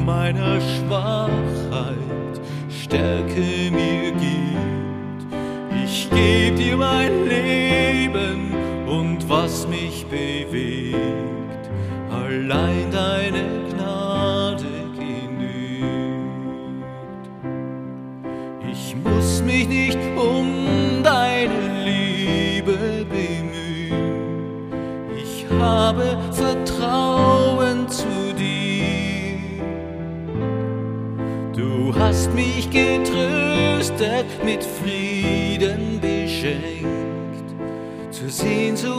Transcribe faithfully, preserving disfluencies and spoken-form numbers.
meiner Schwachheit Stärke mir gibt. Ich geb dir mein Leben und was mich bewegt, allein deine Gnade genügt. Ich muss mich nicht um deine Liebe bemühen, ich habe Vertrauen zu dir. Du hast mich getröstet, mit Frieden beschenkt, zur Sehnsucht